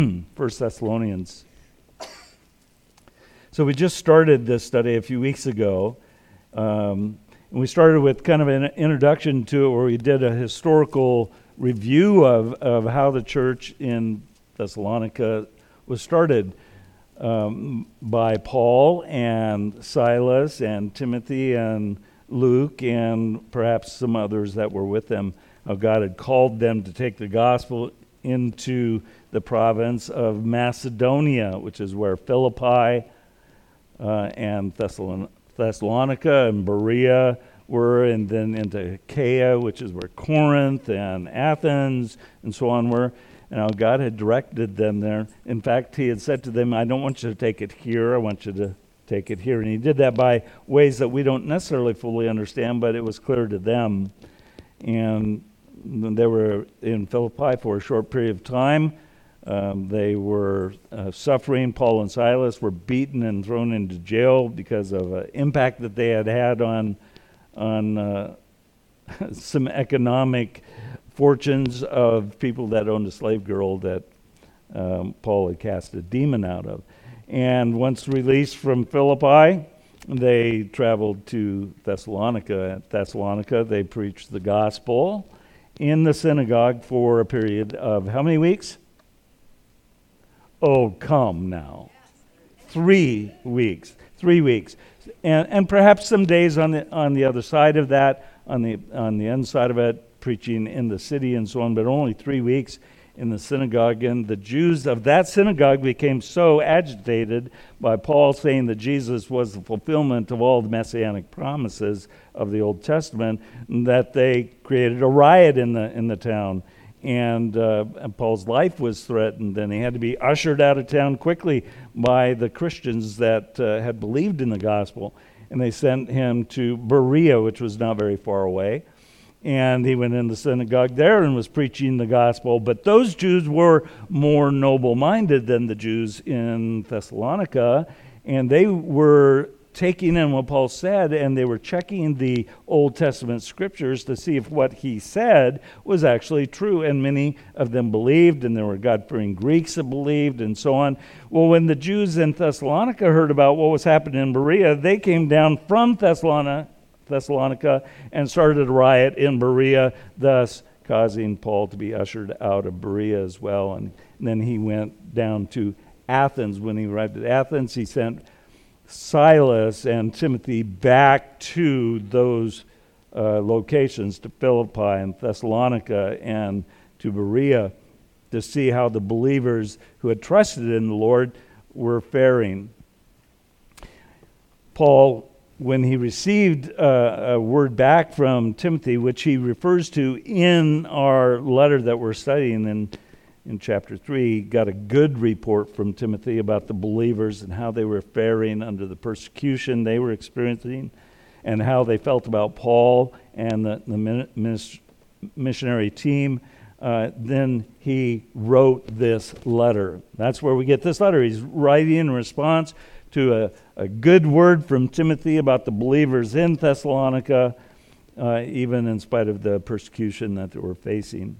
First Thessalonians. So we just started this study a few weeks ago. And we started with kind of an introduction to it where we did a historical review of how the church in Thessalonica was started by Paul and Silas and Timothy and Luke and perhaps some others that were with them. How God had called them to take the gospel into the province of Macedonia, which is where Philippi and Thessalonica and Berea were, and then into Achaia, which is where Corinth and Athens and so on were. And how God had directed them there. In fact, he had said to them, I don't want you to take it here, I want you to take it here. And he did that by ways that we don't necessarily fully understand, but it was clear to them. And they were in Philippi for a short period of time. They were suffering. Paul and Silas were beaten and thrown into jail because of an impact that they had had on some economic fortunes of people that owned a slave girl that Paul had cast a demon out of. And once released from Philippi, they traveled to Thessalonica. At Thessalonica, they preached the gospel in the synagogue for a period of how many weeks? Oh, come now. 3 weeks. 3 weeks. And perhaps some days on the other side of that, on the inside of it, preaching in the city and so on, but only 3 weeks in the synagogue. And the Jews of that synagogue became so agitated by Paul saying that Jesus was the fulfillment of all the messianic promises of the Old Testament that they created a riot in the town. And Paul's life was threatened, and he had to be ushered out of town quickly by the Christians that had believed in the gospel. And they sent him to Berea, which was not very far away. And he went in the synagogue there and was preaching the gospel. But those Jews were more noble-minded than the Jews in Thessalonica, and they were taking in what Paul said, and they were checking the Old Testament scriptures to see if what he said was actually true. And many of them believed, and there were God-fearing Greeks that believed, and so on. Well, when the Jews in Thessalonica heard about what was happening in Berea, they came down from Thessalonica and started a riot in Berea, thus causing Paul to be ushered out of Berea as well. And then he went down to Athens. When he arrived at Athens, he sent Silas and Timothy back to those locations, to Philippi and Thessalonica and to Berea, to see how the believers who had trusted in the Lord were faring. Paul, when he received a word back from Timothy, which he refers to in our letter that we're studying in chapter 3, got a good report from Timothy about the believers and how they were faring under the persecution they were experiencing and how they felt about Paul and the missionary team. Then he wrote this letter. That's where we get this letter. He's writing in response to a good word from Timothy about the believers in Thessalonica, even in spite of the persecution that they were facing.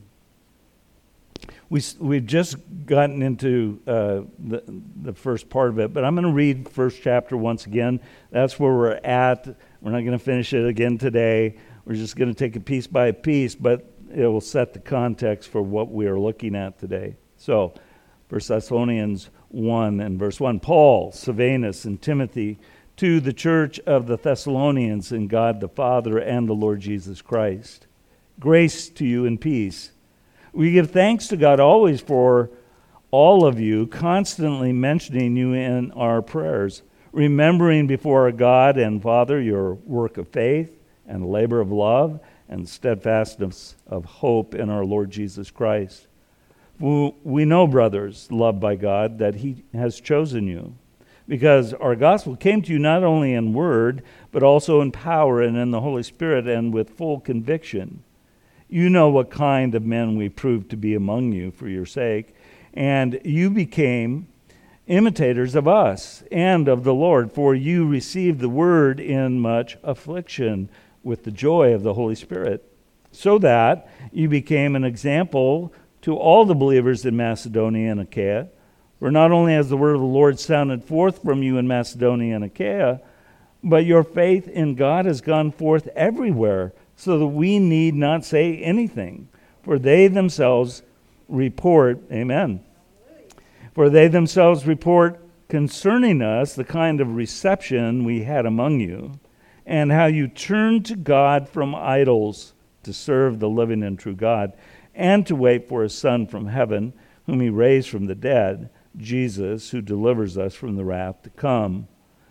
We've just gotten into the first part of it, but I'm going to read first chapter once again. That's where we're at. We're not going to finish it again today. We're just going to take it piece by piece, but it will set the context for what we are looking at today. So, 1 Thessalonians 1 and verse 1. Paul, Silvanus, and Timothy, to the church of the Thessalonians in God the Father and the Lord Jesus Christ. Grace to you and peace. We give thanks to God always for all of you, constantly mentioning you in our prayers, remembering before our God and Father your work of faith and labor of love and steadfastness of hope in our Lord Jesus Christ. We know, brothers, loved by God, that He has chosen you, because our gospel came to you not only in word, but also in power and in the Holy Spirit and with full conviction. You know what kind of men we proved to be among you for your sake, and you became imitators of us and of the Lord, for you received the word in much affliction with the joy of the Holy Spirit, so that you became an example to all the believers in Macedonia and Achaia. For not only has the word of the Lord sounded forth from you in Macedonia and Achaia, but your faith in God has gone forth everywhere, so that we need not say anything. For they themselves report, amen. For they themselves report concerning us the kind of reception we had among you, and how you turned to God from idols to serve the living and true God, and to wait for a Son from heaven, whom he raised from the dead, Jesus, who delivers us from the wrath to come.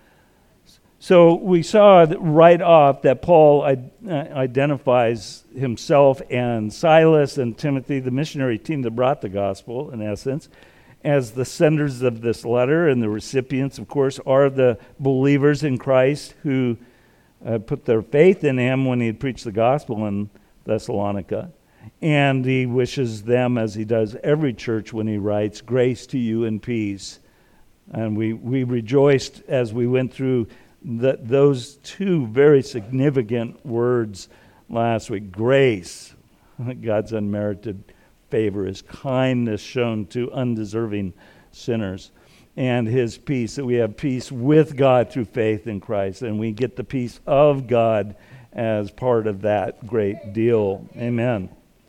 So we saw that right off that Paul identifies himself and Silas and Timothy, the missionary team that brought the gospel, in essence, as the senders of this letter, and the recipients, of course, are the believers in Christ who put their faith in him when he had preached the gospel in Thessalonica. And he wishes them, as he does every church when he writes, grace to you and peace. And we rejoiced as we went through those two very significant words last week. Grace, God's unmerited favor, his kindness shown to undeserving sinners, and his peace, that we have peace with God through faith in Christ, and we get the peace of God as part of that great deal. Amen.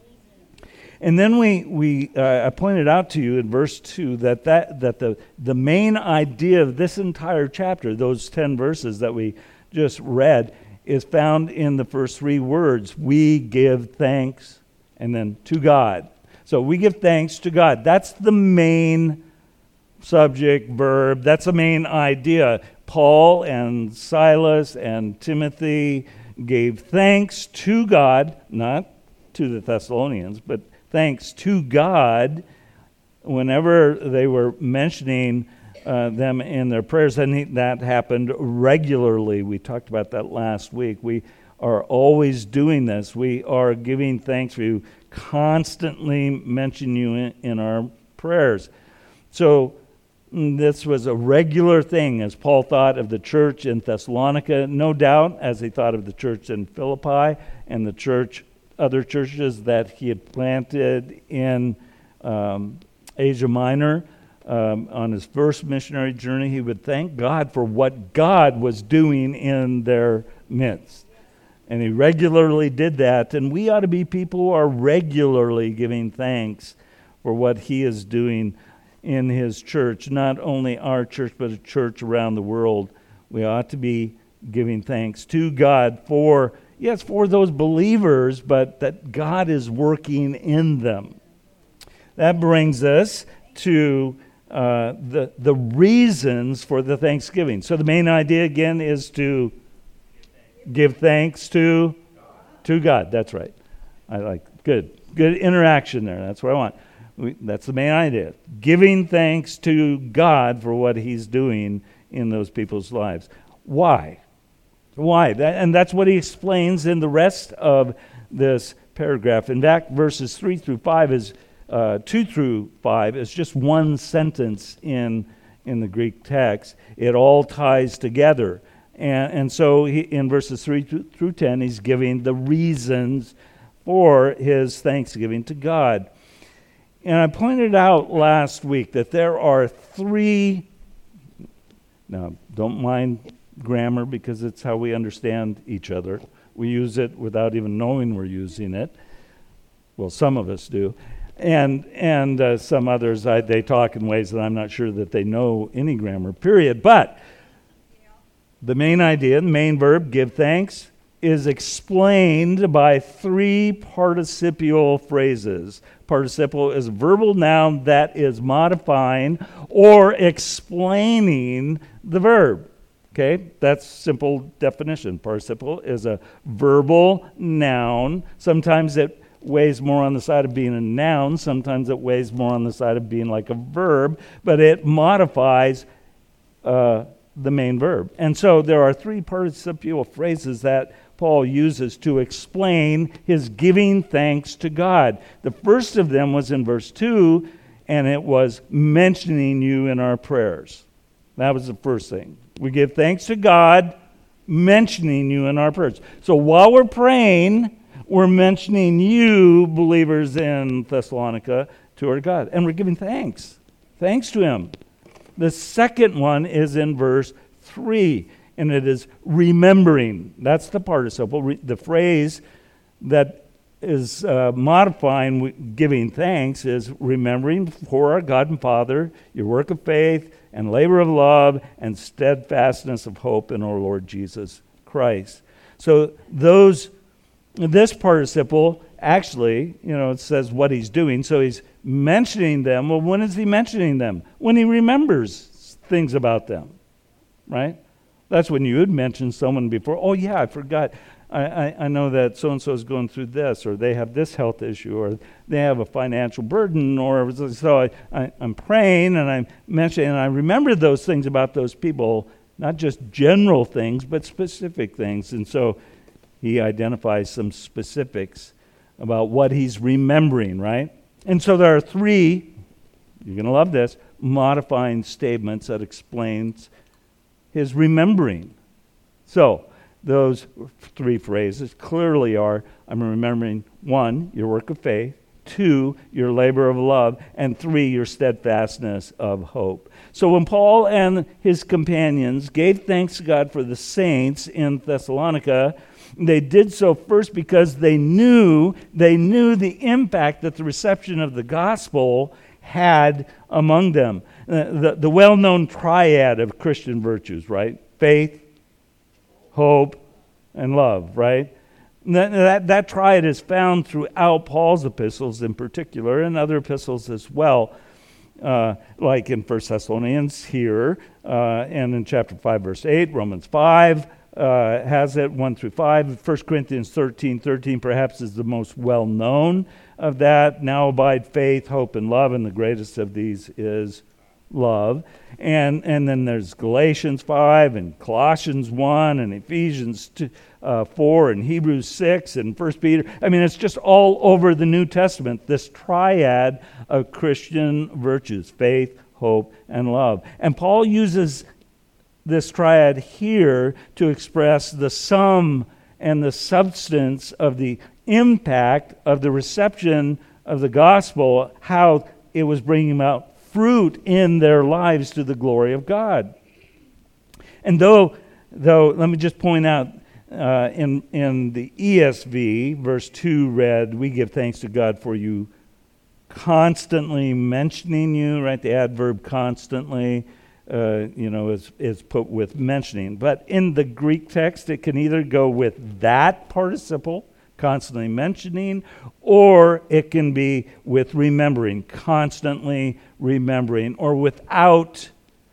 And then I pointed out to you in verse 2 that the main idea of this entire chapter, those 10 verses that we just read, is found in the first 3 words. We give thanks, and then to God. So we give thanks to God. That's the main subject, verb. That's the main idea. Paul and Silas and Timothy gave thanks to God, not to the Thessalonians, but thanks to God whenever they were mentioning them in their prayers. And that happened regularly. We talked about that last week. We are always doing this. We are giving thanks for you, constantly mention you in our prayers. So this was a regular thing as Paul thought of the church in Thessalonica, no doubt, as he thought of the church in Philippi and the other churches that he had planted in Asia Minor. On his first missionary journey, he would thank God for what God was doing in their midst. And he regularly did that. And we ought to be people who are regularly giving thanks for what he is doing in his church. Not only our church, but a church around the world. We ought to be giving thanks to God for those believers, but that God is working in them. That brings us to the reasons for the thanksgiving. So the main idea, again, is to give thanks to God. That's right. I like good interaction there. That's what I want. That's the main idea. Giving thanks to God for what he's doing in those people's lives. Why? And that's what he explains in the rest of this paragraph. In fact, verses 2 through 5 is just one sentence in the Greek text. It all ties together. And so in verses 3 through 10, he's giving the reasons for his thanksgiving to God. And I pointed out last week that there are 3, now don't mind grammar because it's how we understand each other. We use it without even knowing we're using it. Well, some of us do. And some others, they talk in ways that I'm not sure that they know any grammar, period. But the main idea, the main verb, give thanks, is explained by 3 participial phrases. Participle is a verbal noun that is modifying or explaining the verb. Okay, that's simple definition. Participle is a verbal noun. Sometimes it weighs more on the side of being a noun. Sometimes it weighs more on the side of being like a verb, but it modifies the main verb. And so there are 3 participial phrases that Paul uses to explain his giving thanks to God. The first of them was in verse 2, and it was mentioning you in our prayers. That was the first thing. We give thanks to God, mentioning you in our prayers. So while we're praying, we're mentioning you, believers in Thessalonica, to our God. And we're giving thanks. Thanks to him. The second one is in verse 3, and it is remembering. That's the participle. The phrase that is modifying giving thanks is remembering for our God and Father your work of faith and labor of love and steadfastness of hope in our Lord Jesus Christ. So this participle actually, it says what he's doing. So he's mentioning them. Well, when is he mentioning them? When he remembers things about them, right? That's when you would mention someone before. Oh, yeah, I forgot. I know that so-and-so is going through this, or they have this health issue, or they have a financial burden, or so I'm praying and I'm mentioning, and I remember those things about those people, not just general things, but specific things. And so he identifies some specifics about what he's remembering, right? And so there are three, you're going to love this, modifying statements that explains his remembering. So those three phrases clearly are, I'm remembering, 1, your work of faith, 2, your labor of love, and 3, your steadfastness of hope. So when Paul and his companions gave thanks to God for the saints in Thessalonica, they did so first because they knew the impact that the reception of the gospel had among them. The well-known triad of Christian virtues, right? Faith, hope, and love, right? That triad is found throughout Paul's epistles in particular, and other epistles as well, like in 1 Thessalonians here, and in chapter 5, verse 8, Romans 5 has it, 1 through 5. 1 Corinthians 13 perhaps is the most well-known of that. Now abide faith, hope, and love, and the greatest of these is love. And then there's Galatians 5 and Colossians 1 and Ephesians 4 and Hebrews 6 and 1 Peter. I mean, it's just all over the New Testament, this triad of Christian virtues, faith, hope, and love. And Paul uses this triad here to express the sum and the substance of the impact of the reception of the gospel, how it was bringing about fruit in their lives to the glory of God. And though let me just point out, in the ESV, verse 2 read, we give thanks to God for you constantly mentioning you, right? The adverb constantly, is put with mentioning. But in the Greek text, it can either go with that participle, constantly mentioning, or it can be with remembering, constantly remembering, or without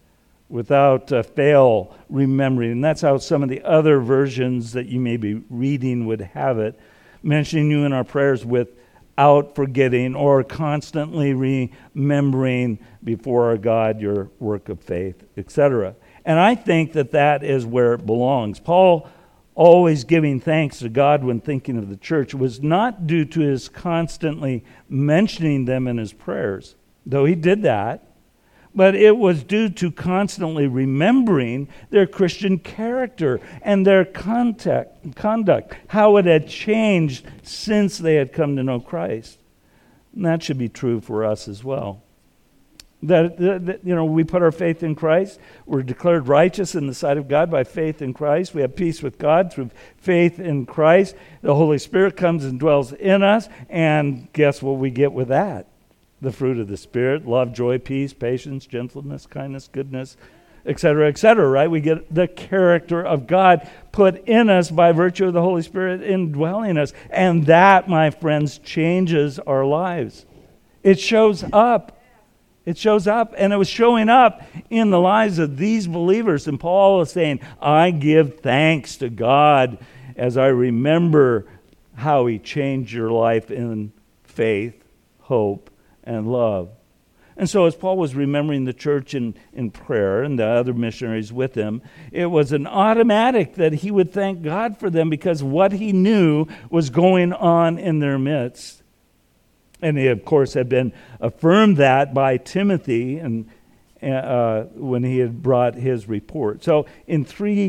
fail remembering. And that's how some of the other versions that you may be reading would have it, mentioning you in our prayers without forgetting, or constantly remembering before our God your work of faith, etc. And I think that is where it belongs. Paul always giving thanks to God when thinking of the church was not due to his constantly mentioning them in his prayers, though he did that, but it was due to constantly remembering their Christian character and their conduct, how it had changed since they had come to know Christ. And that should be true for us as well. That we put our faith in Christ. We're declared righteous in the sight of God by faith in Christ. We have peace with God through faith in Christ. The Holy Spirit comes and dwells in us. And guess what we get with that? The fruit of the Spirit: love, joy, peace, patience, gentleness, kindness, goodness, etc., right? We get the character of God put in us by virtue of the Holy Spirit indwelling us. And that, my friends, changes our lives. It shows up. It shows up, and it was showing up in the lives of these believers. And Paul is saying, I give thanks to God as I remember how he changed your life in faith, hope, and love. And so as Paul was remembering the church in prayer and the other missionaries with him, it was an automatic that he would thank God for them because what he knew was going on in their midst. And he, of course, had been affirmed that by Timothy, and when he had brought his report. So in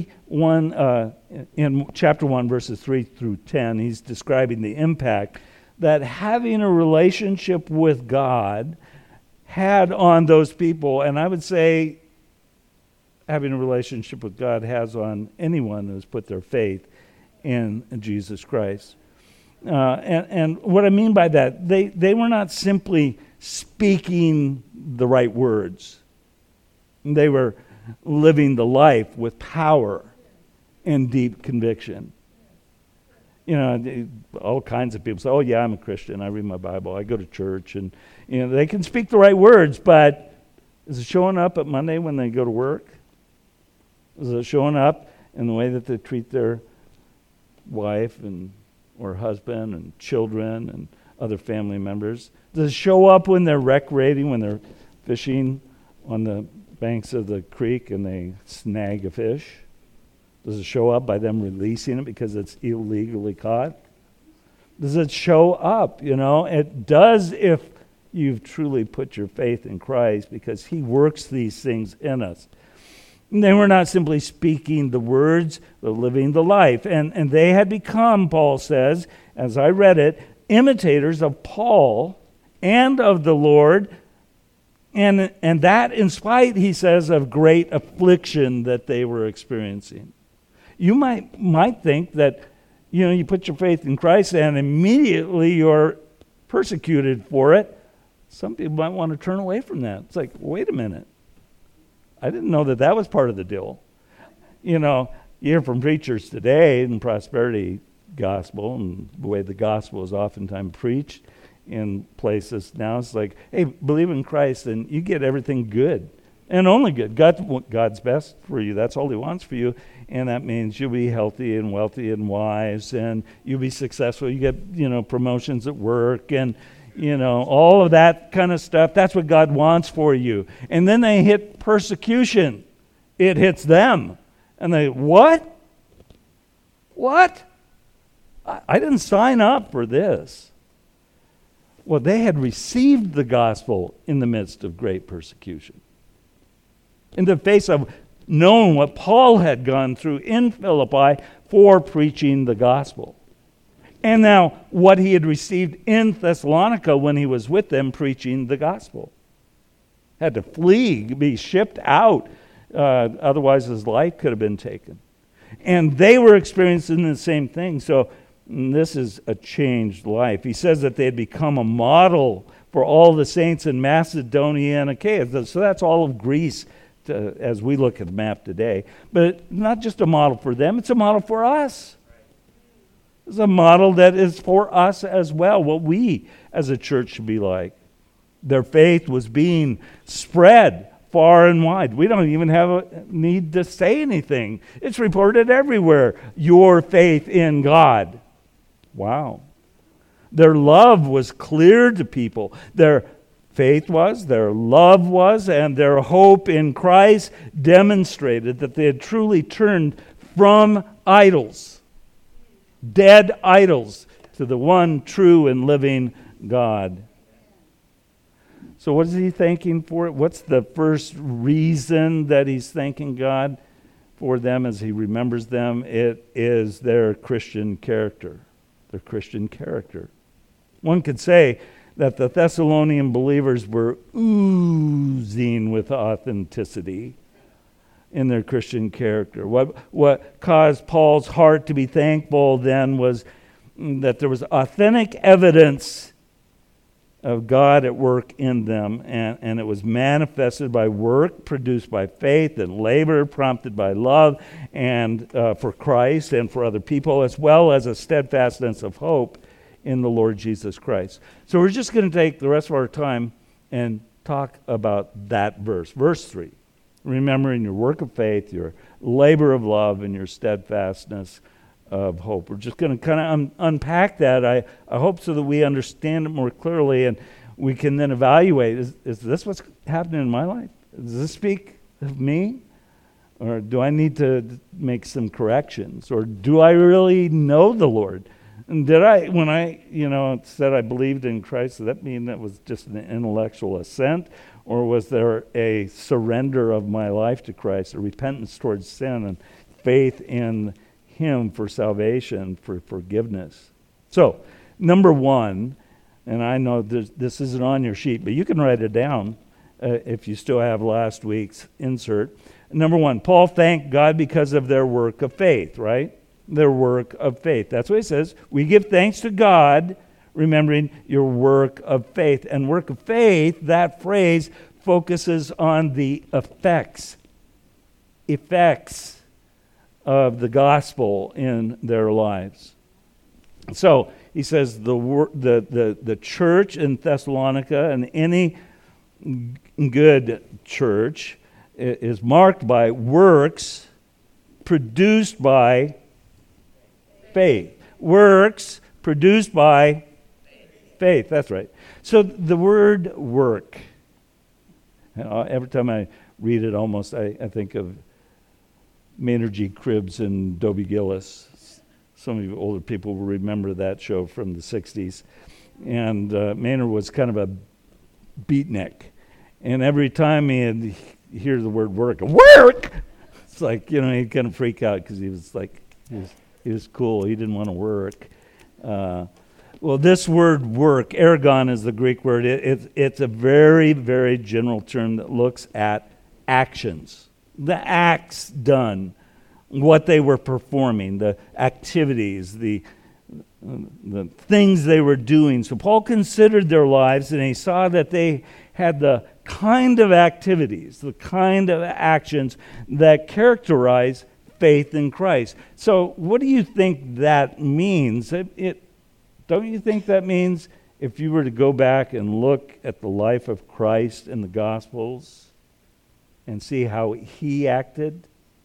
in chapter 1, verses 3 through 10, he's describing the impact that having a relationship with God had on those people. And I would say having a relationship with God has on anyone who's put their faith in Jesus Christ. And what I mean by that, they were not simply speaking the right words. They were living the life with power and deep conviction. All kinds of people say, oh yeah, I'm a Christian, I read my Bible, I go to church, and they can speak the right words, but is it showing up at Monday when they go to work? Is it showing up in the way that they treat their wife or husband and children and other family members? Does it show up when they're recreating, when they're fishing on the banks of the creek and they snag a fish? Does it show up by them releasing it because it's illegally caught? Does it show up? It does if you've truly put your faith in Christ, because he works these things in us. And they were not simply speaking the words, but living the life. And they had become, Paul says, as I read it, imitators of Paul and of the Lord, and that in spite, he says, of great affliction that they were experiencing. You might think that, you put your faith in Christ and immediately you're persecuted for it. Some people might want to turn away from that. It's like, wait a minute. I didn't know that was part of the deal. You hear from preachers today in prosperity gospel, and the way the gospel is oftentimes preached in places now, it's like, hey, believe in Christ and you get everything good. And only good. God's best for you. That's all he wants for you. And that means you'll be healthy and wealthy and wise, and you'll be successful. You get, promotions at work and, all of that kind of stuff. That's what God wants for you. And then they hit persecution. It hits them. And they, what? What? I didn't sign up for this. Well, they had received the gospel in the midst of great persecution. In the face of knowing what Paul had gone through in Philippi for preaching the gospel. And now what he had received in Thessalonica when he was with them preaching the gospel. Had to flee, be shipped out. Otherwise his life could have been taken. And they were experiencing the same thing. So this is a changed life. He says that they had become a model for all the saints in Macedonia and Achaia. So that's all of Greece, as we look at the map today. But not just a model for them, it's a model for us. It's a model that is for us as well, what we as a church should be like. Their faith was being spread far and wide. We don't even have a need to say anything. It's reported everywhere. Your faith in God. Wow. Their love was clear to people. Their faith was, their love was, and their hope in Christ demonstrated that they had truly turned from idols, dead idols, to the one true and living God. So what is he thanking for? What's the first reason that he's thanking God for them as he remembers them? It is their Christian character. Their Christian character. One could say that the Thessalonian believers were oozing with authenticity in their Christian character. What caused Paul's heart to be thankful then was that there was authentic evidence of God at work in them, and it was manifested by work produced by faith and labor, prompted by love and for Christ and for other people, as well as a steadfastness of hope in the Lord Jesus Christ. So we're just going to take the rest of our time and talk about that verse. Verse 3. Remembering your work of faith, your labor of love, and your steadfastness of hope. We're just going to kind of unpack that, I hope, so that we understand it more clearly and we can then evaluate, is this what's happening in my life? Does this speak of me? Or do I need to make some corrections? Or do I really know the Lord? And when I said I believed in Christ, does that mean that was just an intellectual assent? Or was there a surrender of my life to Christ, a repentance towards sin and faith in Him for salvation, for forgiveness? So, number one, and I know this isn't on your sheet, but you can write it down if you still have last week's insert. Number one, Paul thanked God because of their work of faith, right? Their work of faith. That's what he says. We give thanks to God, remembering your work of faith. And work of faith, that phrase focuses on the effects of the gospel in their lives. So he says the church in Thessalonica, and any good church, is marked by works produced by faith. Works produced by faith. That's right. So the word work, every time I read it, almost I think of Maynard G. Cribbs and Dobie Gillis. Some of you older people will remember that show from the 60s. And Maynard was kind of a beatnik. And every time he'd hear the word work, it's like, he'd kind of freak out because he was like, he was cool. He didn't want to work. Well, this word work, ergon is the Greek word. It's a very, very general term that looks at actions. The acts done, what they were performing, the activities, the things they were doing. So Paul considered their lives, and he saw that they had the kind of activities, the kind of actions that characterize faith in Christ. So what do you think that means? Don't you think that means if you were to go back and look at the life of Christ in the Gospels and see how he acted,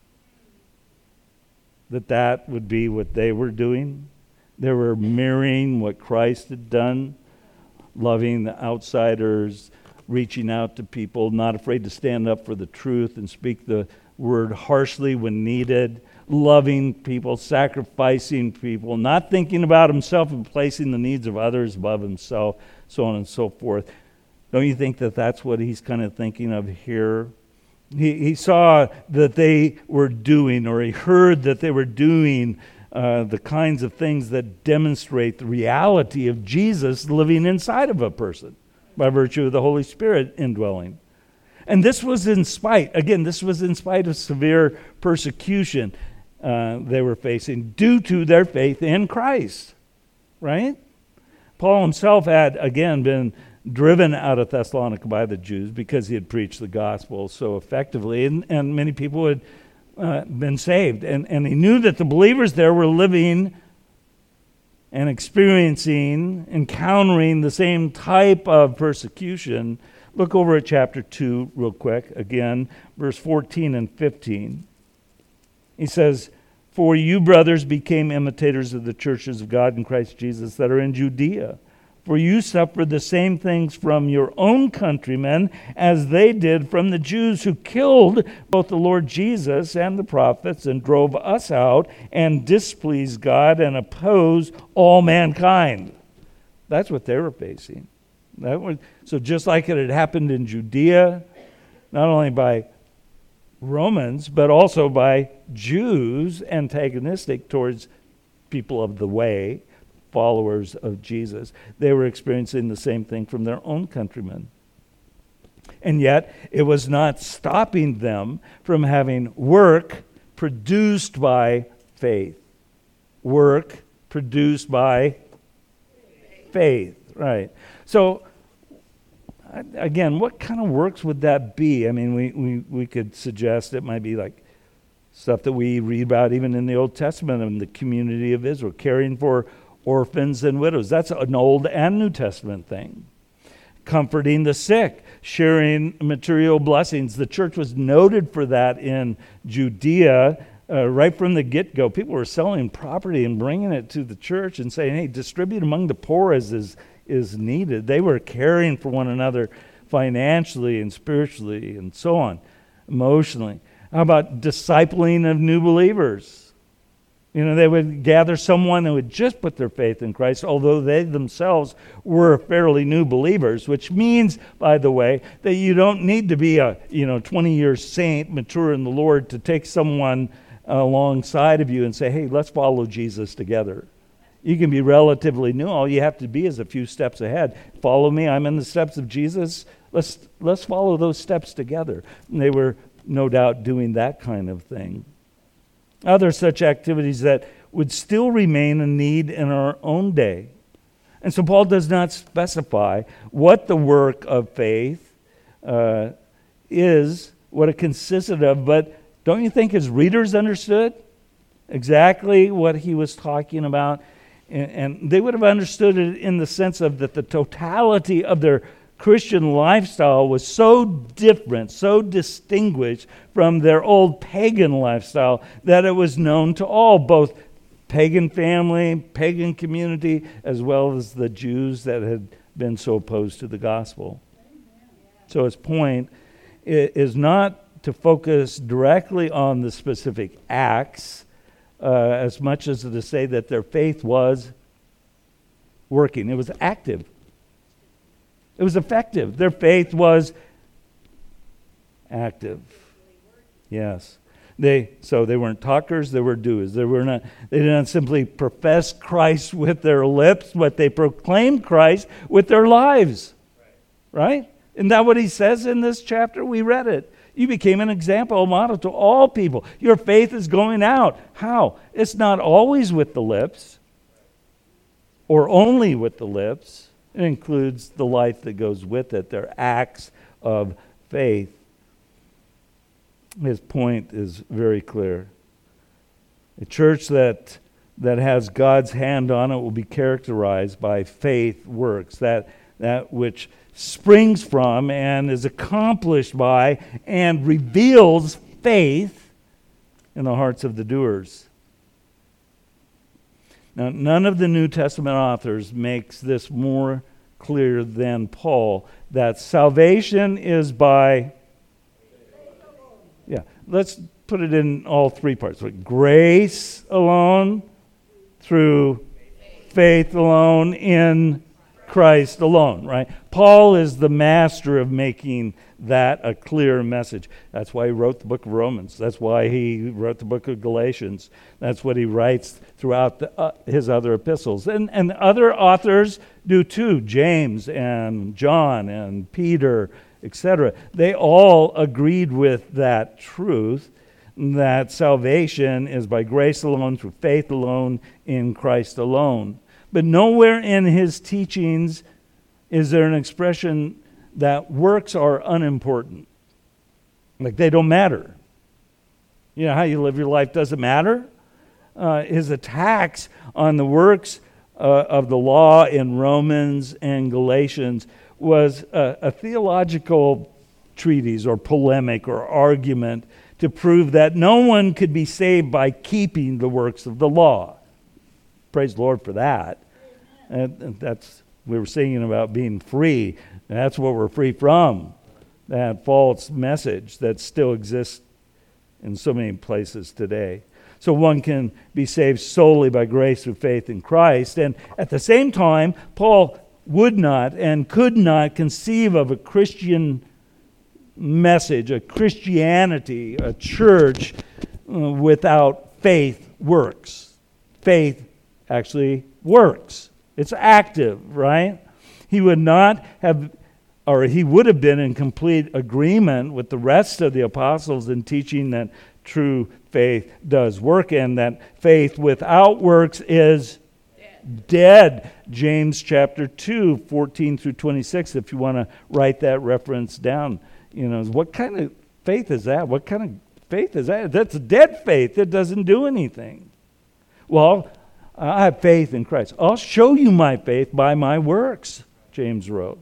that would be what they were doing? They were mirroring what Christ had done, loving the outsiders, reaching out to people, not afraid to stand up for the truth and speak the word harshly when needed, loving people, sacrificing people, not thinking about himself and placing the needs of others above himself, so on and so forth. Don't you think that that's what he's kind of thinking of here? He saw that they were doing, or he heard that they were doing the kinds of things that demonstrate the reality of Jesus living inside of a person by virtue of the Holy Spirit indwelling. And this was in spite of severe persecution they were facing due to their faith in Christ, right? Paul himself had, again, been driven out of Thessalonica by the Jews because he had preached the gospel so effectively, and many people had been saved. And he knew that the believers there were living and encountering the same type of persecution. Look over at chapter 2 real quick, again, verse 14 and 15. He says, "For you, brothers, became imitators of the churches of God in Christ Jesus that are in Judea. For you suffered the same things from your own countrymen as they did from the Jews, who killed both the Lord Jesus and the prophets and drove us out and displeased God and opposed all mankind." That's what they were facing. So just like it had happened in Judea, not only by Romans, but also by Jews antagonistic towards people of the way, followers of Jesus, they were experiencing the same thing from their own countrymen. And yet, it was not stopping them from having work produced by faith. Work produced by faith, right. So, again, what kind of works would that be? I mean, we could suggest it might be like stuff that we read about even in the Old Testament in the community of Israel, caring for orphans and widows. That's an Old and New Testament thing. Comforting the sick, sharing material blessings. The church was noted for that in Judea right from the get-go. People were selling property and bringing it to the church and saying, hey, distribute among the poor as is needed. They were caring for one another financially and spiritually and so on, emotionally. How about discipling of new believers? They would gather someone who would just put their faith in Christ, although they themselves were fairly new believers, which means, by the way, that you don't need to be a 20-year saint, mature in the Lord, to take someone alongside of you and say, hey, let's follow Jesus together. You can be relatively new. All you have to be is a few steps ahead. Follow me. I'm in the steps of Jesus. Let's follow those steps together. And they were no doubt doing that kind of thing. Other such activities that would still remain a need in our own day. And so Paul does not specify what the work of faith is, what it consisted of, but don't you think his readers understood exactly what he was talking about? And they would have understood it in the sense of that the totality of their Christian lifestyle was so different, so distinguished from their old pagan lifestyle that it was known to all, both pagan family, pagan community, as well as the Jews that had been so opposed to the gospel. So his point is not to focus directly on the specific acts as much as to say that their faith was working. It was active. It was effective. Their faith was active. Yes. So they weren't talkers, they were doers. They did not simply profess Christ with their lips, but they proclaimed Christ with their lives. Right? Isn't that what he says in this chapter? We read it. You became an example, a model to all people. Your faith is going out. How? It's not always with the lips or only with the lips. It includes the life that goes with it, their acts of faith. His point is very clear. A church that has God's hand on it will be characterized by faith works, that which springs from and is accomplished by and reveals faith in the hearts of the doers. Now, none of the New Testament authors makes this more clear than Paul, that salvation is by, let's put it in all three parts. Grace alone, through faith alone, in Christ alone, right? Paul is the master of making that a clear message. That's why he wrote the book of Romans. That's why he wrote the book of Galatians. That's what he writes throughout his other epistles. And other authors do too. James and John and Peter, etc. They all agreed with that truth, that salvation is by grace alone, through faith alone, in Christ alone. But nowhere in his teachings is there an expression that works are unimportant. Like they don't matter. How you live your life doesn't matter. His attacks on the works of the law in Romans and Galatians was a theological treatise or polemic or argument to prove that no one could be saved by keeping the works of the law. Praise the Lord for that. And we were singing about being free. And that's what we're free from. That false message that still exists in so many places today. So one can be saved solely by grace through faith in Christ. And at the same time, Paul would not and could not conceive of a Christian message, a Christianity, a church without faith works. Faith actually works. It's active, right? He would not have, or he would have been in complete agreement with the rest of the apostles in teaching that true faith does work and that faith without works is dead. James chapter 2, 14 through 26, if you want to write that reference down. What kind of faith is that? What kind of faith is that? That's dead faith. It doesn't do anything. Well, I have faith in Christ. I'll show you my faith by my works, James wrote.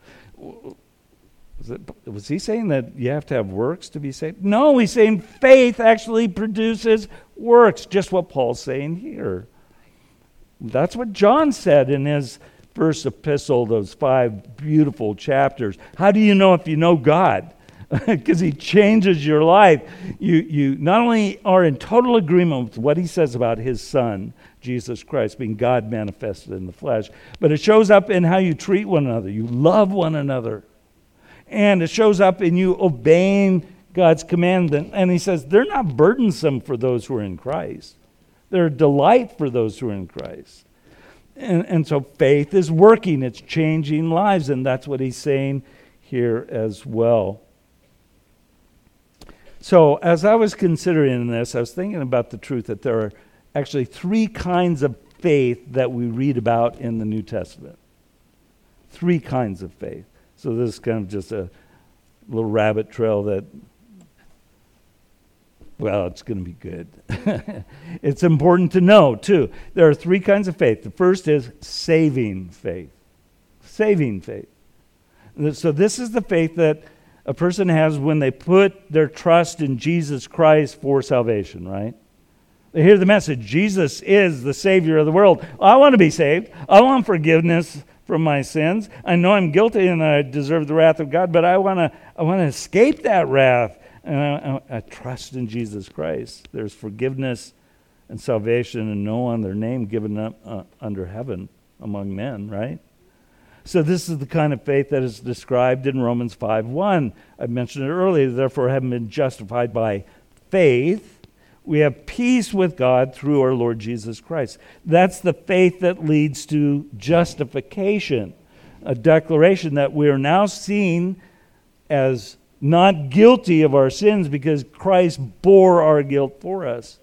Was he saying that you have to have works to be saved? No, he's saying faith actually produces works, just what Paul's saying here. That's what John said in his first epistle, those 5 beautiful chapters. How do you know if you know God? because he changes your life. You not only are in total agreement with what he says about his son, Jesus Christ, being God manifested in the flesh, but it shows up in how you treat one another. You love one another. And it shows up in you obeying God's commandment. And he says they're not burdensome for those who are in Christ. They're a delight for those who are in Christ. And so faith is working. It's changing lives. And that's what he's saying here as well. So as I was considering this, I was thinking about the truth that there are actually three kinds of faith that we read about in the New Testament. Three kinds of faith. So this is kind of just a little rabbit trail that, well, it's going to be good. It's important to know, too. There are three kinds of faith. The first is saving faith. Saving faith. So this is the faith that a person has when they put their trust in Jesus Christ for salvation, right? They hear the message, Jesus is the Savior of the world. I want to be saved. I want forgiveness from my sins. I know I'm guilty and I deserve the wrath of God, but I want to escape that wrath. And I trust in Jesus Christ. There's forgiveness and salvation and no other name given up under heaven among men, right? So this is the kind of faith that is described in Romans 5:1. I mentioned it earlier. Therefore, having been justified by faith, we have peace with God through our Lord Jesus Christ. That's the faith that leads to justification, a declaration that we are now seen as not guilty of our sins because Christ bore our guilt for us.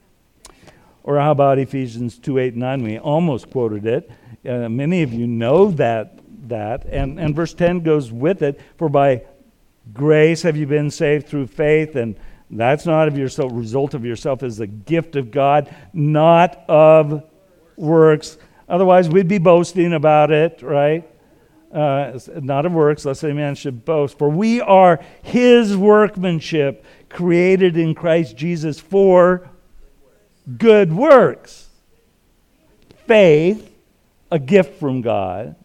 Or how about Ephesians 2:8-9? We almost quoted it. Many of you know that. And verse 10 goes with it. For by grace have you been saved through faith, and that's not of yourself, result of yourself, is the gift of God, not of works. Otherwise, we'd be boasting about it, right? Not of works, lest any man should boast. For we are his workmanship, created in Christ Jesus for good works. Faith, a gift from God,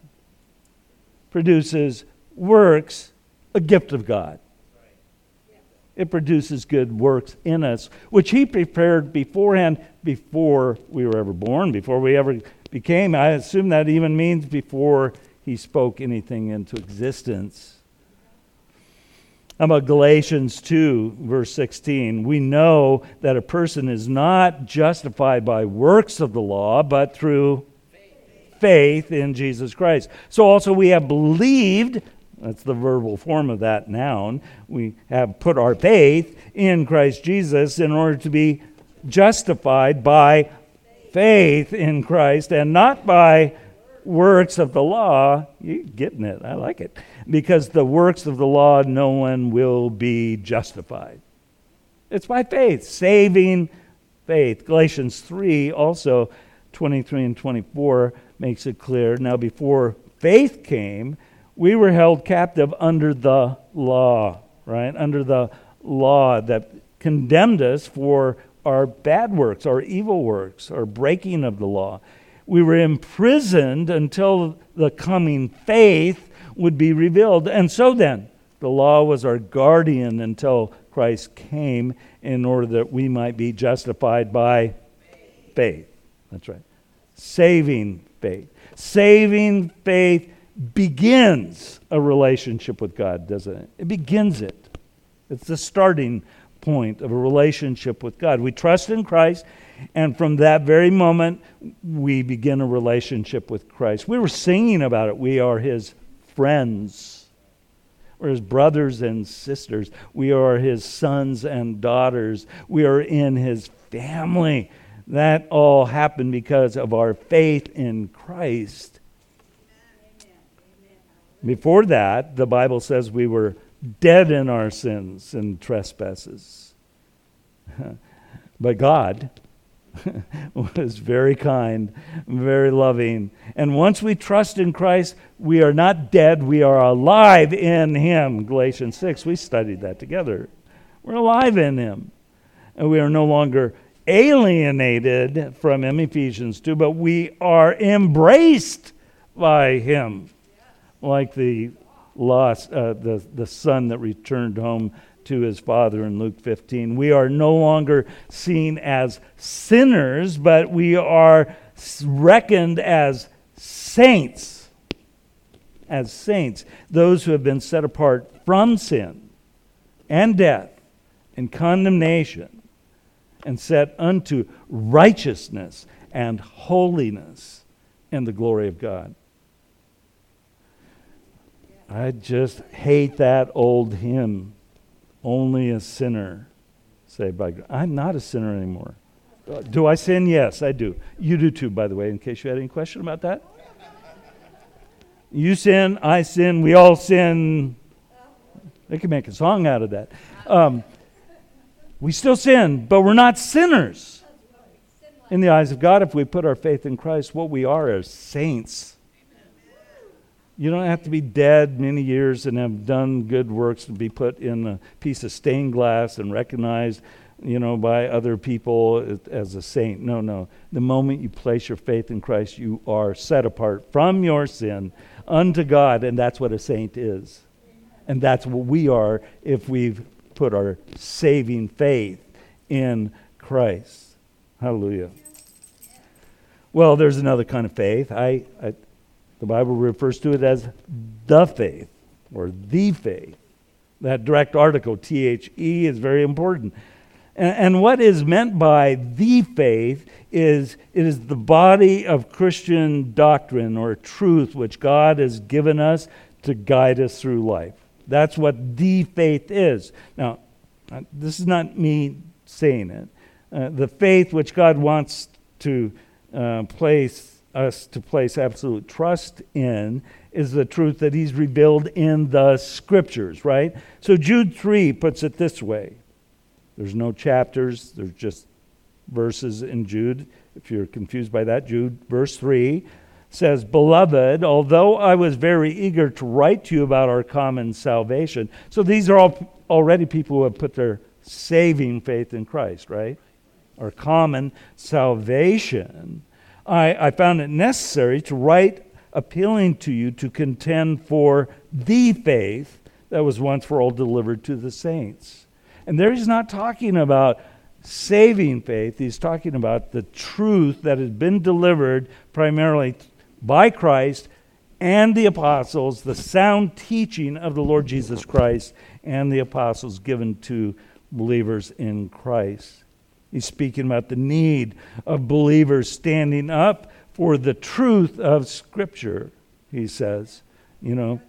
produces works, a gift of God. It produces good works in us, which he prepared beforehand, before we were ever born, before we ever became. I assume that even means before he spoke anything into existence. How about Galatians 2, verse 16? We know that a person is not justified by works of the law, but through faith in Jesus Christ. So also we have believed, that's the verbal form of that noun, we have put our faith in Christ Jesus in order to be justified by faith in Christ and not by works of the law. You're getting it. I like it. Because the works of the law, no one will be justified. It's by faith, saving faith. Galatians 3 also, 23 and 24, makes it clear. Now before faith came, we were held captive under the law, right? Under the law that condemned us for our bad works, our evil works, our breaking of the law. We were imprisoned until the coming faith would be revealed. And so then, the law was our guardian until Christ came in order that we might be justified by faith. That's right. Saving faith. Saving faith begins a relationship with God, doesn't it? It begins it. It's the starting point of a relationship with God. We trust in Christ, and from that very moment, we begin a relationship with Christ. We were singing about it. We are his friends. We're his brothers and sisters. We are his sons and daughters. We are in his family. That all happened because of our faith in Christ. Before that, the Bible says we were dead in our sins and trespasses. But God was very kind, very loving. And once we trust in Christ, we are not dead, we are alive in him. Galatians 6, we studied that together. We're alive in him. And we are no longer alienated from him, Ephesians 2, but we are embraced by him. Like the lost, the son that returned home to his father in Luke 15. We are no longer seen as sinners, but we are reckoned as saints. As saints, those who have been set apart from sin and death and condemnation and set unto righteousness and holiness and the glory of God. I just hate that old hymn, only a sinner saved by grace. I'm not a sinner anymore. Do I sin? Yes, I do. You do too, by the way, in case you had any question about that. You sin, I sin, we all sin. They can make a song out of that. We still sin, but we're not sinners. In the eyes of God, if we put our faith in Christ, what we are saints. You don't have to be dead many years and have done good works to be put in a piece of stained glass and recognized, by other people as a saint. No. The moment you place your faith in Christ, you are set apart from your sin unto God, and that's what a saint is. And that's what we are if we've put our saving faith in Christ. Hallelujah. Well, there's another kind of faith. The Bible refers to it as the faith or the faith. That direct article, THE, is very important. And what is meant by the faith is it is the body of Christian doctrine or truth which God has given us to guide us through life. That's what the faith is. Now, this is not me saying it. The faith which God wants to place absolute trust in is the truth that He's revealed in the Scriptures, right? So Jude 3 puts it this way. There's no chapters, there's just verses in Jude. If you're confused by that, Jude verse 3 says, "Beloved, although I was very eager to write to you about our common salvation." So these are all already people who have put their saving faith in Christ, right? Our common salvation. I found it necessary to write appealing to you to contend for the faith that was once for all delivered to the saints. And there he's not talking about saving faith. He's talking about the truth that has been delivered primarily by Christ and the apostles, the sound teaching of the Lord Jesus Christ and the apostles given to believers in Christ. He's speaking about the need of believers standing up for the truth of Scripture, he says. To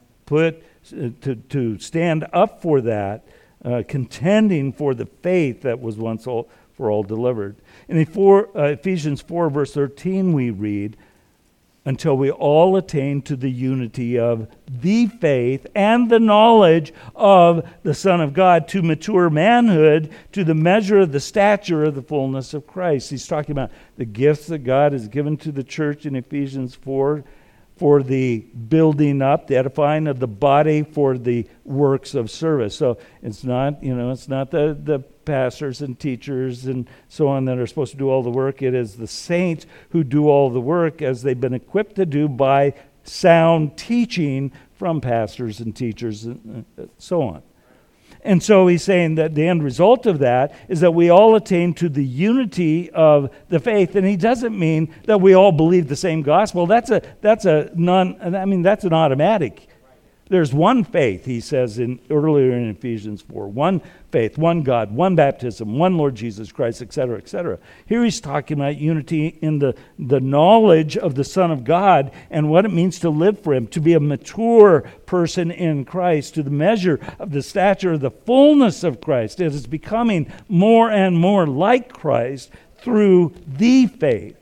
stand up for that, contending for the faith that was once for all delivered. In Ephesians 4, verse 13, we read, "Until we all attain to the unity of the faith and the knowledge of the Son of God, to mature manhood, to the measure of the stature of the fullness of Christ." He's talking about the gifts that God has given to the church in Ephesians 4 for the building up, the edifying of the body for the works of service. So it's not the pastors and teachers and so on that are supposed to do all the work. It is the saints who do all the work as they've been equipped to do by sound teaching from pastors and teachers and so on. And so he's saying that the end result of that is that we all attain to the unity of the faith. And he doesn't mean that we all believe the same gospel. That's an automatic. There's one faith, he says earlier in Ephesians 4. One faith, one God, one baptism, one Lord Jesus Christ, etc., etc. Here he's talking about unity in the knowledge of the Son of God and what it means to live for Him, to be a mature person in Christ, to the measure of the stature of the fullness of Christ. It is becoming more and more like Christ through the faith.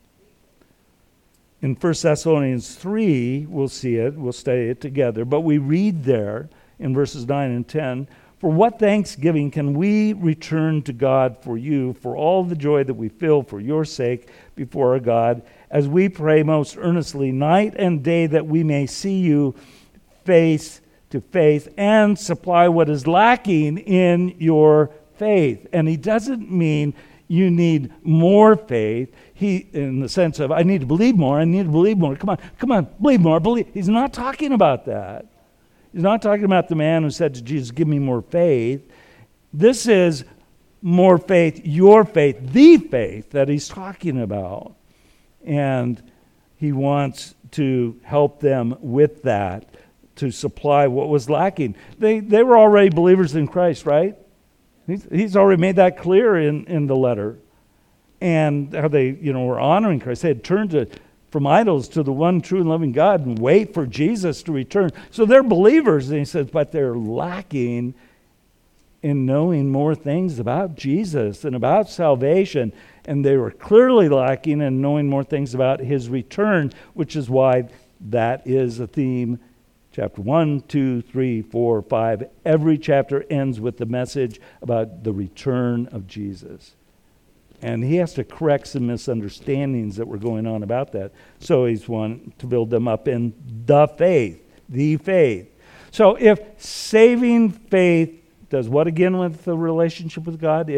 In 1 Thessalonians 3, we'll see it, we'll study it together, but we read there in verses 9 and 10, "For what thanksgiving can we return to God for you, for all the joy that we feel for your sake before our God, as we pray most earnestly night and day that we may see you face to face and supply what is lacking in your faith." And he doesn't mean you need more faith. In the sense of, I need to believe more. Come on, believe more. He's not talking about that. He's not talking about the man who said to Jesus, give me more faith. This is more faith, your faith, the faith that he's talking about. And he wants to help them with that, to supply what was lacking. They were already believers in Christ, right? He's already made that clear in the letter. And how they, were honoring Christ. They had turned from idols to the one true and loving God and wait for Jesus to return. So they're believers, and he says, but they're lacking in knowing more things about Jesus and about salvation. And they were clearly lacking in knowing more things about his return, which is why that is a theme. Chapter 1, 2, 3, 4, 5. Every chapter ends with the message about the return of Jesus. And he has to correct some misunderstandings that were going on about that. So he's wanting to build them up in the faith. So if saving faith does what again with the relationship with God?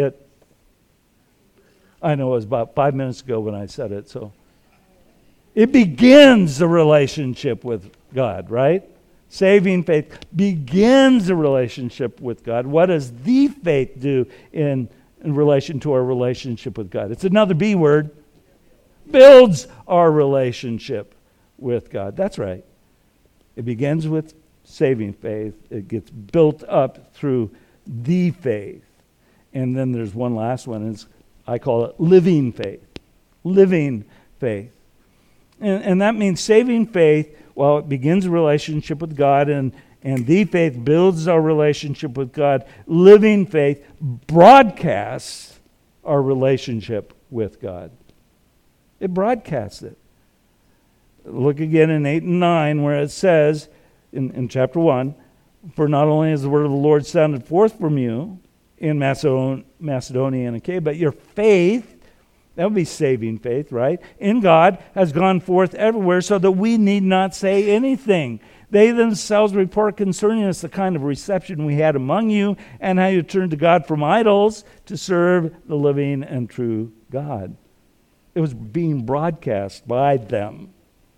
I know it was about 5 minutes ago when I said it. So it begins the relationship with God, right? Saving faith begins the relationship with God. What does the faith do in relation to our relationship with God? It's another B word. Builds our relationship with God. That's right. It begins with saving faith. It gets built up through the faith. And then there's one last one. I call it living faith. Living faith. And that means saving faith, well, it begins a relationship with God, and the faith builds our relationship with God. Living faith broadcasts our relationship with God. It broadcasts it. Look again in 8 and 9 where it says in chapter 1, for not only has the word of the Lord sounded forth from you in Macedonia and Achaia, but your faith, that would be saving faith, right, in God has gone forth everywhere, so that we need not say anything. They themselves report concerning us the kind of reception we had among you, and how you turned to God from idols to serve the living and true God. It was being broadcast by them.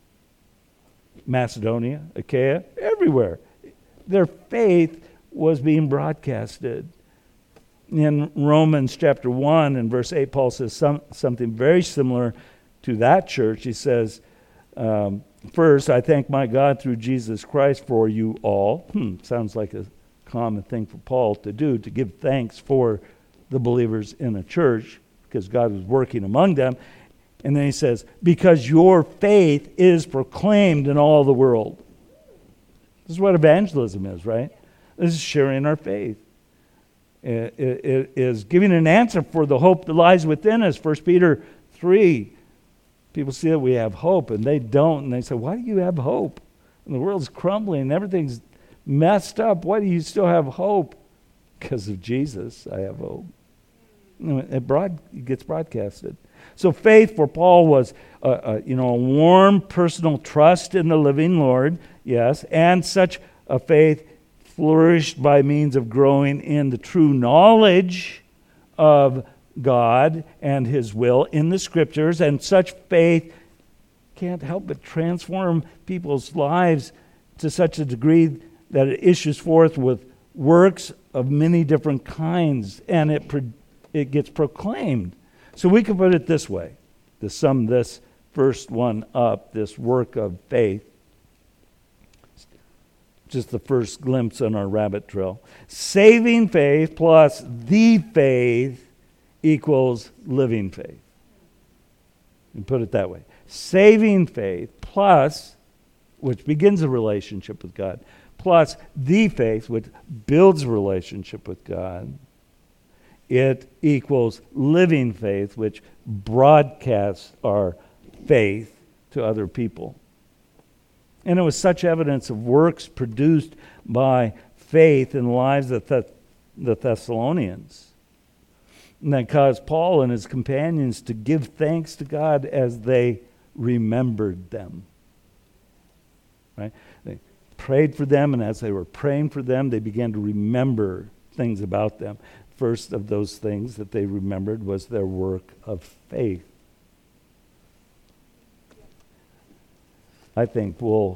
Macedonia, Achaia, everywhere. Their faith was being broadcasted. In Romans chapter 1 and verse 8, Paul says something very similar to that church. He says, first, I thank my God through Jesus Christ for you all. Sounds like a common thing for Paul to do, to give thanks for the believers in a church, because God was working among them. And then he says, because your faith is proclaimed in all the world. This is what evangelism is, right? This is sharing our faith. It is giving an answer for the hope that lies within us. 1 Peter 3. People see that we have hope, and they don't. And they say, why do you have hope? And the world's crumbling, and everything's messed up. Why do you still have hope? Because of Jesus, I have hope. It gets broadcasted. So faith for Paul was a warm personal trust in the living Lord, yes, and such a faith flourished by means of growing in the true knowledge of God and his will in the scriptures, and such faith can't help but transform people's lives to such a degree that it issues forth with works of many different kinds, and it gets proclaimed. So we can put it this way, to sum this first one up, this work of faith. Just the first glimpse on our rabbit trail. Saving faith plus the faith equals living faith. You put it that way. Saving faith plus, which begins a relationship with God, plus the faith, which builds a relationship with God, it equals living faith, which broadcasts our faith to other people. And it was such evidence of works produced by faith in the lives of the Thessalonians. And that caused Paul and his companions to give thanks to God as they remembered them. Right? They prayed for them, and as they were praying for them, they began to remember things about them. First of those things that they remembered was their work of faith. I think we'll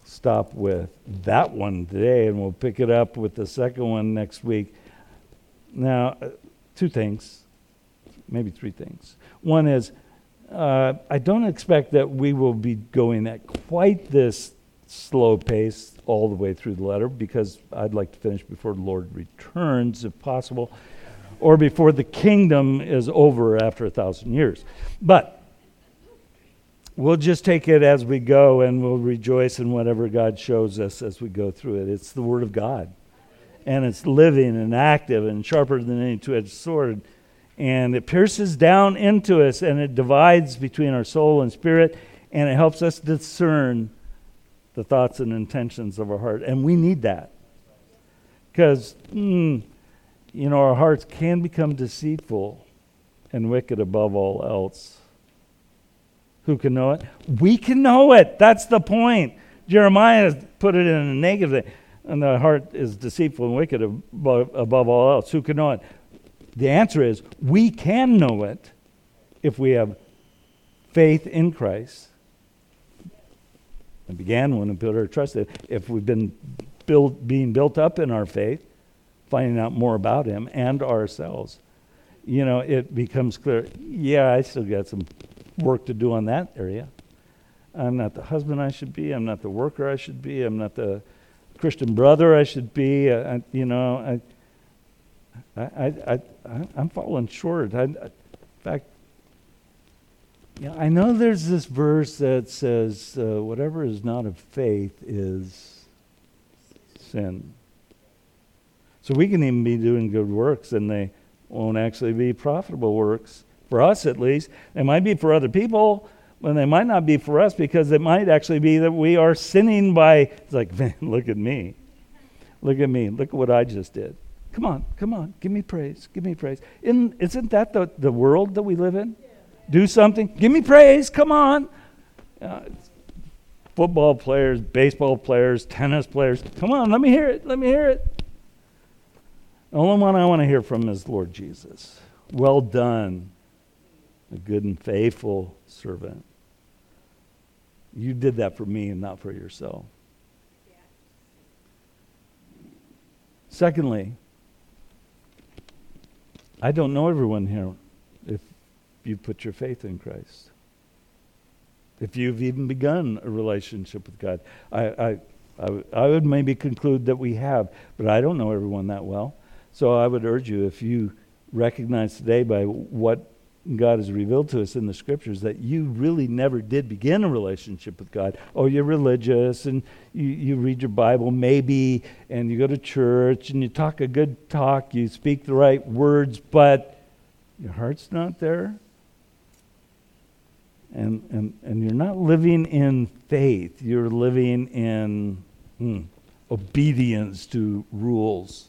stop with that one today, and we'll pick it up with the second one next week. Now, two things, maybe three things. One is, I don't expect that we will be going at quite this slow pace all the way through the letter, because I'd like to finish before the Lord returns, if possible, or before the kingdom is over after 1,000 years. But we'll just take it as we go, and we'll rejoice in whatever God shows us as we go through it. It's the Word of God, and it's living and active and sharper than any two-edged sword, and it pierces down into us, and it divides between our soul and spirit, and it helps us discern the thoughts and intentions of our heart. And we need that, because our hearts can become deceitful and wicked above all else. Who can know it? We can know it. That's the point. Jeremiah put it in a negative thing. And the heart is deceitful and wicked above all else. Who can know it? The answer is, we can know it if we have faith in Christ. It began when we put our trust in. If we've been being built up in our faith, finding out more about Him and ourselves, it becomes clear, I still got some work to do on that area. I'm not the husband I should be. I'm not the worker I should be. I'm not the Christian brother I should be. I'm falling short. In fact, I know there's this verse that says, whatever is not of faith is sin. So we can even be doing good works, and they won't actually be profitable works. For us, at least. They might be for other people, but they might not be for us, because it might actually be that we are sinning by, it's like, man, look at me. Look at me. Look at what I just did. Come on. Give me praise. Isn't that the world that we live in? Do something. Give me praise. Come on. Football players, baseball players, tennis players. Come on, let me hear it. The only one I want to hear from is Lord Jesus. Well done, a good and faithful servant. You did that for me and not for yourself. Yeah. Secondly, I don't know everyone here if you put your faith in Christ. If you've even begun a relationship with God. I would maybe conclude that we have, but I don't know everyone that well. So I would urge you, if you recognize today by what God has revealed to us in the Scriptures that you really never did begin a relationship with God. Oh, you're religious, and you read your Bible maybe, and you go to church, and you talk a good talk, you speak the right words, but your heart's not there. And you're not living in faith. You're living in obedience to rules.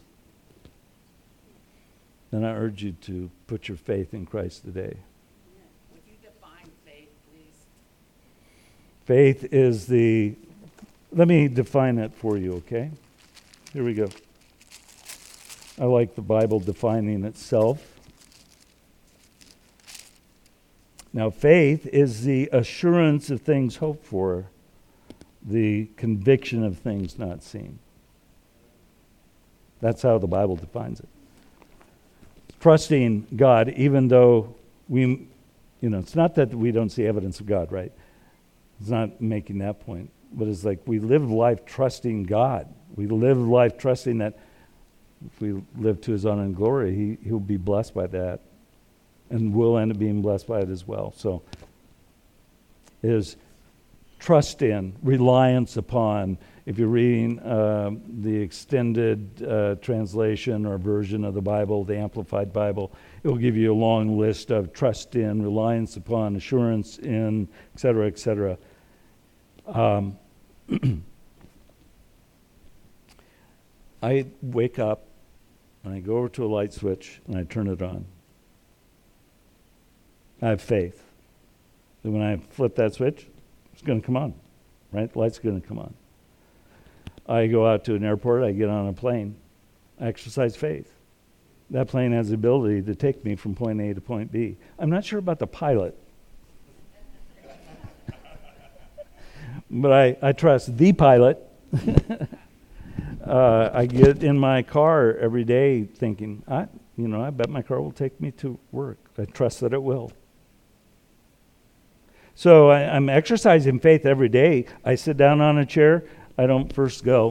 Then I urge you to put your faith in Christ today. Would you define faith, please? Faith is let me define it for you, okay? Here we go. I like the Bible defining itself. Now, faith is the assurance of things hoped for, the conviction of things not seen. That's how the Bible defines it. Trusting God, even though it's not that we don't see evidence of God, right? It's not making that point. But it's like we live life trusting God. We live life trusting that if we live to His honor and glory, He'll be blessed by that. And we'll end up being blessed by it as well. So it is trust in, reliance upon. If you're reading the extended translation or version of the Bible, the Amplified Bible, it will give you a long list of trust in, reliance upon, assurance in, et cetera, et cetera. I wake up and I go over to a light switch and I turn it on. I have faith that when I flip that switch, it's going to come on, right? The light's going to come on. I go out to an airport, I get on a plane, I exercise faith. That plane has the ability to take me from point A to point B. I'm not sure about the pilot. But I trust the pilot. I get in my car every day thinking, I bet my car will take me to work. I trust that it will. So I'm exercising faith every day. I sit down on a chair. I don't first go.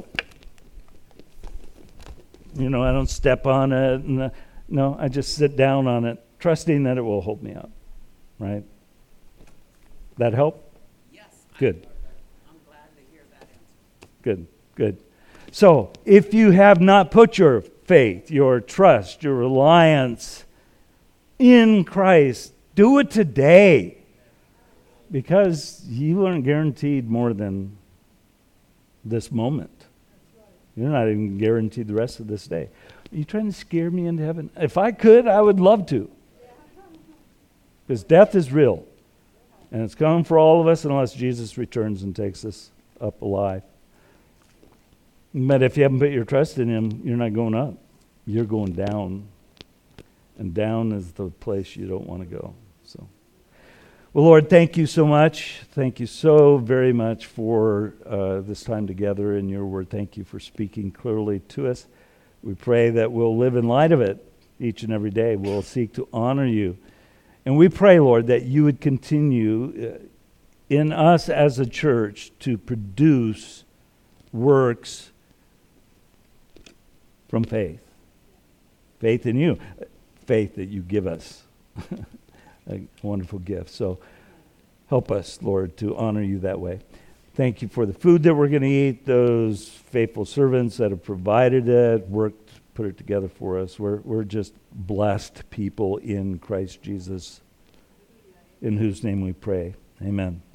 I don't step on it. No, I just sit down on it, trusting that it will hold me up. Right? That help? Yes. Good. I'm glad to hear that answer. Good, good. So, if you have not put your faith, your trust, your reliance in Christ, do it today. Because you aren't guaranteed more than this moment. You're not even guaranteed the rest of this day. Are you trying to scare me into heaven? If I could, I would love to. Because death is real. And it's coming for all of us unless Jesus returns and takes us up alive. But if you haven't put your trust in Him, you're not going up. You're going down. And down is the place you don't want to go. So, well, Lord, thank you so much. Thank you so very much for this time together in your word. Thank you for speaking clearly to us. We pray that we'll live in light of it each and every day. We'll seek to honor you. And we pray, Lord, that you would continue in us as a church to produce works from faith. Faith in you. Faith that you give us. A wonderful gift. So help us, Lord, to honor you that way. Thank you for the food that we're going to eat, those faithful servants that have provided it, worked, put it together for us. We're just blessed people in Christ Jesus, in whose name we pray. Amen.